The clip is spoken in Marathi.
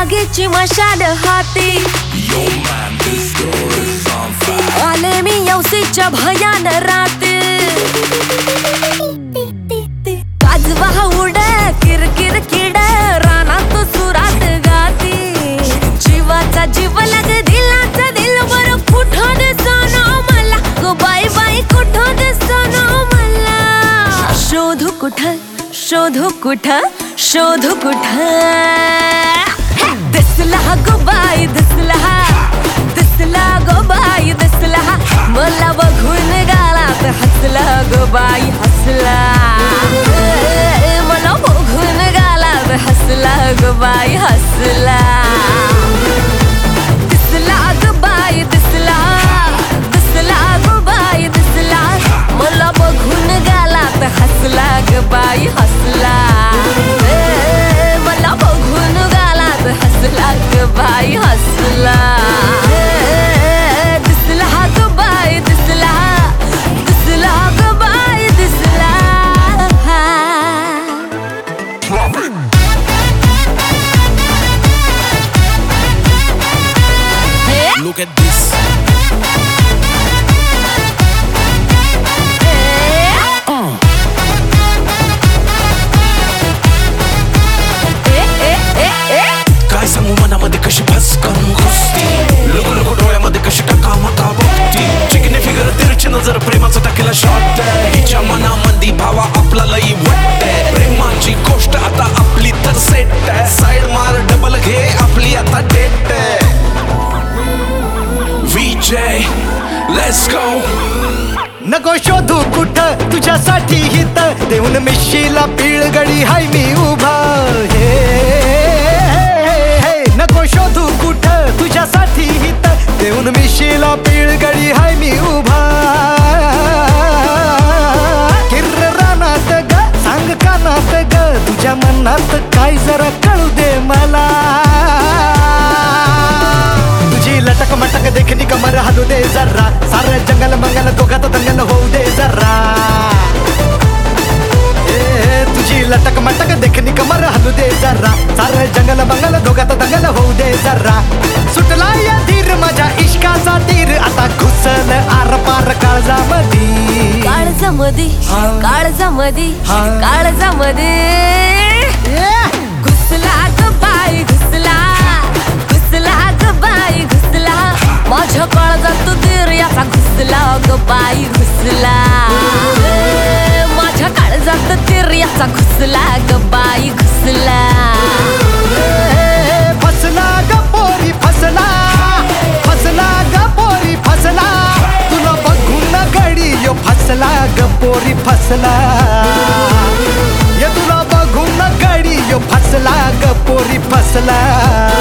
आगीची मशाल हाती आले मी यवसीच्या भयान राती काजवा उड किरकिर किड रानात सुरात गाती जीवाचा जीव लग दिलाचा दिल बर कुठं दिसना मला गो बाई बाई कुठं दिसना मला शोधू कुठं शोधू कुठं शोधू कुठं दिसला गो बाई दिसला दिसला गो बाई दिसला मला बघून गालात हसला गो बाई हसला मला बघून गालात हसला गो बाई हसला दिसला गो बाई दिसला दिसला गो बाई दिसला मला बघून गालात हसला गो बाई हसला मला बघून गालात हसला गो बाई हसला दिसला गो बाई दिसला दिसला गो बाई दिसला Look at this. काय सांगू मनामध्ये कशी फसकन घुसती लोक लोक डोळ्यामध्ये कशी टाका मका बघती चिकने फिगर तिरची नजर प्रेमाचं टाकेला शॉट हिच्या मनामध्ये भावा आपला लई वाटतंय प्रेमाची गोष्ट आता आपली तर सेट साइड मार डबल घे आपली आता डेट विजय लेट्स गो नको शोधू कुठं तुझ्यासाठी हित देऊन मिशीला पिळगडी हाय मी उभा नको शोधू कुठं तुझ्यासाठी हित देऊन मिशीला पिळगडी हाय मी उभा किर्र रानात ग सांग कानात ग तुझ्या मनात काय जरा कळू दे मला तुझी लटक मटक देखणी कमर हलू दे जरा सारे जंगल मंगल दोघात दंगल होऊ दे जरा तुझी लटक मटक देखणी कमर हलू दे जरा सारे जंगल मंगल दोघात दंगल होऊ दे जरा सुटला या धीर माझ्या इश्काचा तीर आता घुसल आर पार काळजामधी काळजामधी काळजामधी काळजामधी घुसला ग बाई घुसला घुसला ग बाई घुसला माझ्या काळजात तीर याचा घुसला ग बाई घुसला माझ्या काळजात तीर याचा घुसला ग बाई घुसला फसला ग पोरी फसला फसला ग पोरी फसला तुला बघून गडी यो फसला ग पोरी फसला ये तुला बघून गडी यो फसला ग पोरी फसला